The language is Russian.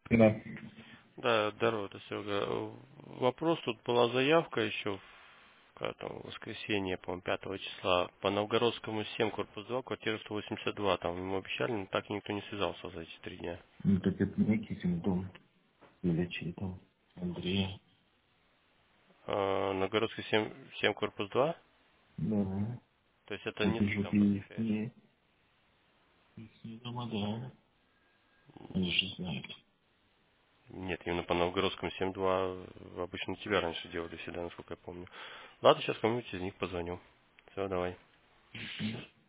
Да. Да, здорово, это Серега. Вопрос, тут была заявка еще когда там, в воскресенье, по-моему, 5 числа, по Новгородскому 7, корпус 2, квартира 182, там ему обещали, но так и никто не связался за эти 3 дня. Ну, так это не Кисин дом. Или чей там? Андрея. Новгородский 7, 7, корпус 2, Да. то есть это не Это ты же там подъезжаешь? их не дома, да. Они же знают. Нет, именно по Новгородскому 7.2 обычно тебя раньше делали всегда, насколько я помню. Ладно, сейчас кому-нибудь из них позвоню. Все, давай.